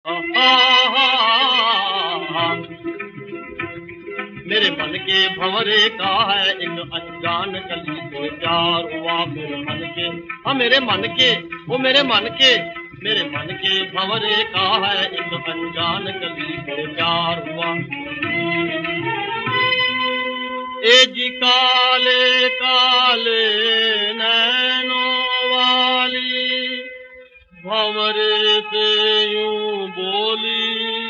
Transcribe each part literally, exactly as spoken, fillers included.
मेरे मन के भंवरे का है एक अनजान कली से प्यार हुआ। मेरे मन के हाँ मेरे मन के वो मेरे मन के मेरे मन के भंवरे का है एक अनजान कली से प्यार हुआ। ए जी काले काले नैनों वाली भंवरे से यूं बोली।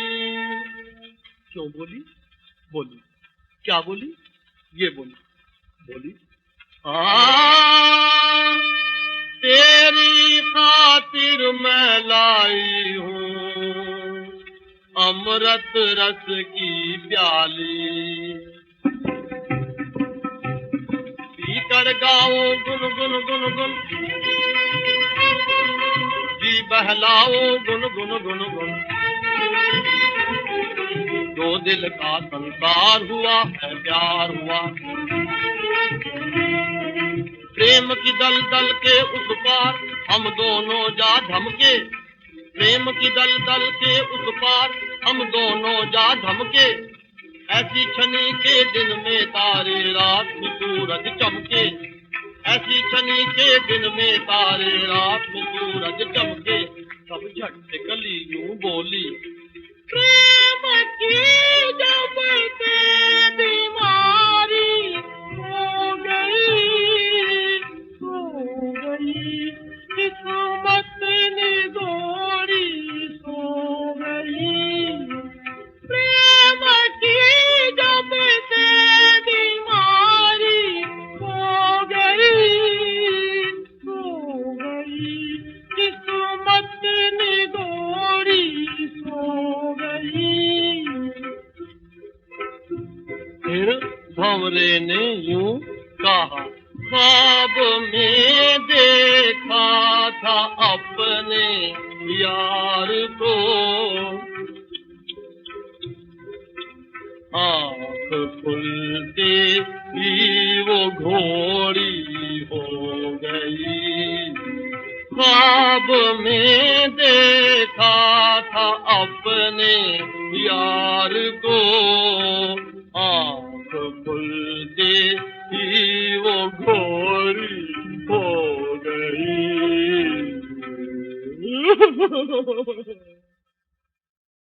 क्यों बोली? बोली क्या बोली? ये बोली बोली हाँ तेरी खातिर मैं लाई हूँ अमृत रस की प्याली। पीकर गाओ गुन गुन गुन गुन जी बहलाओ गुन गुन गुन गुन। दो दिल का संसार हुआ है प्यार हुआ। प्रेम की दल दल के उस पार हम दोनों जा धमके। प्रेम की दल दल के उस पार हम दोनों जा धमके। ऐसी छनी के दिन में तारे रात में सूरज चमके। ऐसी छनी के दिन में तारे रात में सूरज चमके। सब झट से कली यूं बोली प्रेम की जब से बीमारी हो गई हो गई किस्मत निगोरी सो गई। प्रेम की जब से बीमारी हो गई हो गई किस्मत निगोरी सो गई। फिर भंवरे ने यूं कहा ख्वाब में देखा था अपने यार को। आँख खुलते ही वो घोड़ी हो गई। ख्वाब में देखा था अपने यार को